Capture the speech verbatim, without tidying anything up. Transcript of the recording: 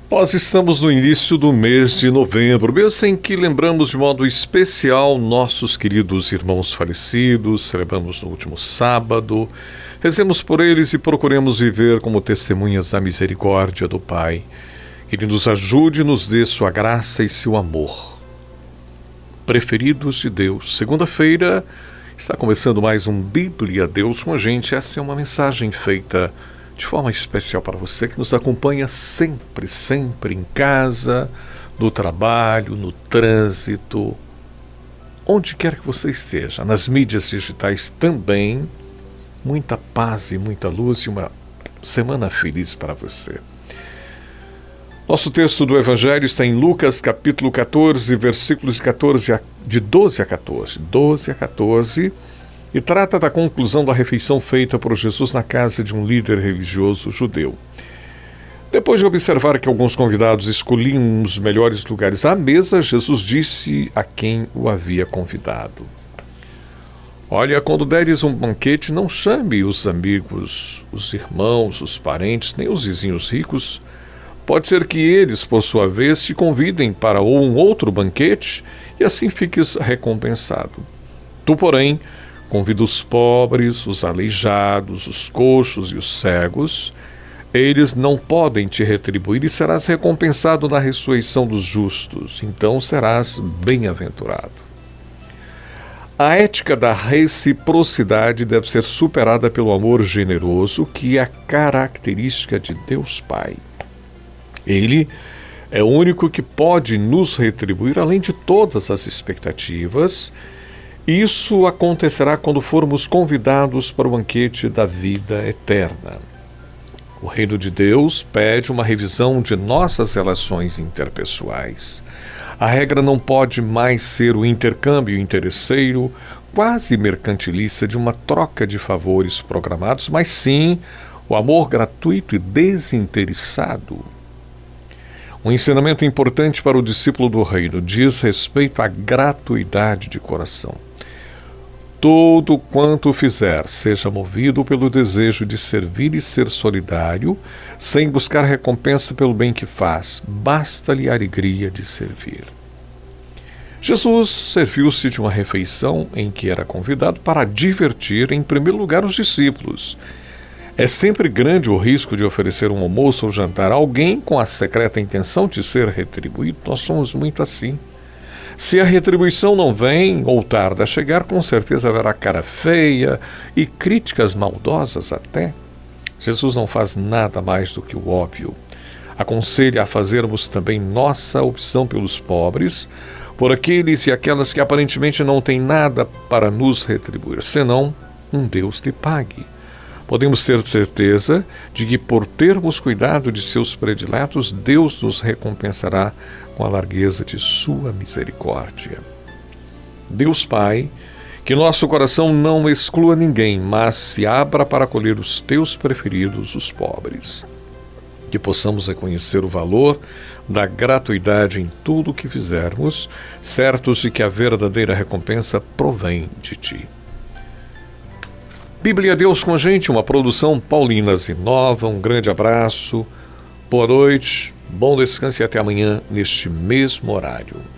Nós estamos no início do mês de novembro, mês em que lembramos de modo especial nossos queridos irmãos falecidos, celebramos no último sábado, rezemos por eles e procuremos viver como testemunhas da misericórdia do Pai. Que Ele nos ajude e nos dê sua graça e seu amor. Preferidos de Deus, segunda-feira está começando mais um Bíblia Deus com a gente. Essa é uma mensagem feita de forma especial para você que nos acompanha sempre, sempre em casa, no trabalho, no trânsito, onde quer que você esteja, nas mídias digitais também. Muita paz e muita luz e uma semana feliz para você. Nosso texto do Evangelho está em Lucas capítulo catorze, versículos de, catorze a, de doze a catorze. doze a catorze. E trata da conclusão da refeição feita por Jesus na casa de um líder religioso judeu. Depois de observar que alguns convidados escolhiam os melhores lugares à mesa, Jesus disse a quem o havia convidado: Olha, quando deres um banquete, não chame os amigos, os irmãos, os parentes, nem os vizinhos ricos. Pode ser que eles, por sua vez, te convidem para um outro banquete e assim fiques recompensado. Tu, porém, convida os pobres, os aleijados, os coxos e os cegos. Eles não podem te retribuir e serás recompensado na ressurreição dos justos. Então serás bem-aventurado. A ética da reciprocidade deve ser superada pelo amor generoso, que é a característica de Deus Pai. Ele é o único que pode nos retribuir além de todas as expectativas. Isso acontecerá quando formos convidados para o banquete da vida eterna. O reino de Deus pede uma revisão de nossas relações interpessoais. A regra não pode mais ser o intercâmbio interesseiro, quase mercantilista, de uma troca de favores programados, mas sim o amor gratuito e desinteressado. Um ensinamento importante para o discípulo do reino diz respeito à gratuidade de coração. Todo quanto fizer, seja movido pelo desejo de servir e ser solidário, sem buscar recompensa pelo bem que faz, basta-lhe a alegria de servir. Jesus serviu-se de uma refeição em que era convidado para divertir, em primeiro lugar, os discípulos. É sempre grande o risco de oferecer um almoço ou jantar a alguém com a secreta intenção de ser retribuído. Nós somos muito assim. Se a retribuição não vem ou tarda a chegar, com certeza haverá cara feia e críticas maldosas até. Jesus não faz nada mais do que o óbvio. Aconselha a fazermos também nossa opção pelos pobres, por aqueles e aquelas que aparentemente não têm nada para nos retribuir, senão um Deus que pague. Podemos ter certeza de que, por termos cuidado de seus prediletos, Deus nos recompensará com a largueza de sua misericórdia. Deus Pai, que nosso coração não exclua ninguém, mas se abra para acolher os teus preferidos, os pobres. Que possamos reconhecer o valor da gratuidade em tudo o que fizermos, certos de que a verdadeira recompensa provém de ti. Bíblia Deus com a gente, uma produção Paulinas Inova. Um grande abraço, boa noite, bom descanso e até amanhã neste mesmo horário.